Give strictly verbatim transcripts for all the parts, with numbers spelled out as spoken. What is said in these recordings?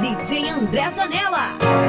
D J André Zanella.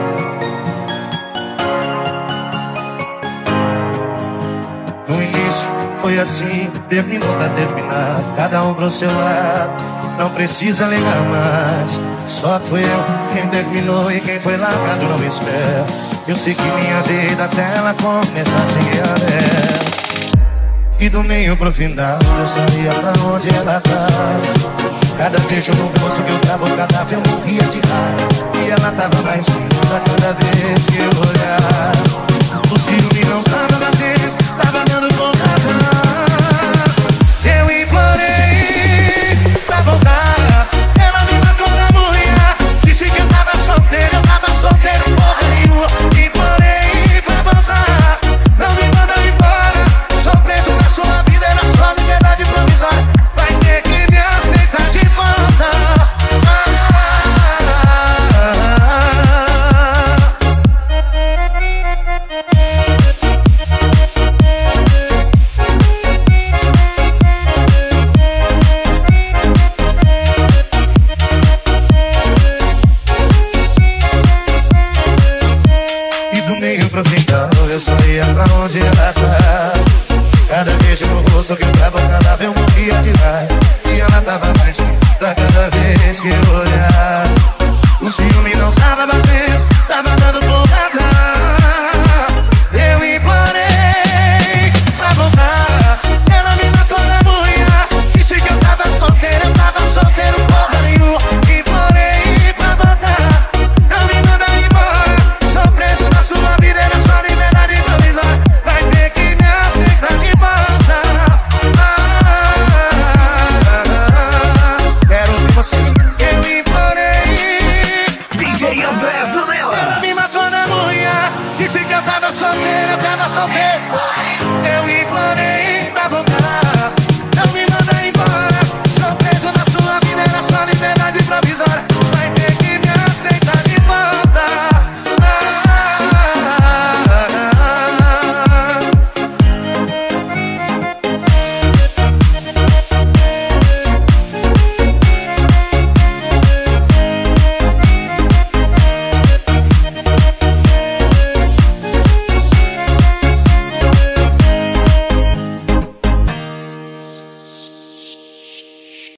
No início foi assim, terminou, tá terminado, cada um pro seu lado. Não precisa ligar mais, só fui eu quem terminou e quem foi largado não espera. Eu sei que minha vida até ela começar a seguir a dela. E do meio pro final eu sabia pra onde ela tava. Cada beijo no rosto que eu tava, cada vez eu morria de raiva. E ela tava mais linda cada vez que eu olhava. O ciúme não tava batendo, tava dando porrada. Eu implorei pra voltar, ela me matou na mulher. Disse que eu tava solteiro, eu tava solteiro, porra nenhuma. Implorei pra voltar, não me manda embora. Sou preso na sua vida, era só liberdade provisória. Vai ter que me aceitar de volta. E do meio pro final eu só ia pra onde ela tá. Cada beijo no rosto que eu tava, cada vez eu morria de raiva. E ela tava mais linda cada vez que eu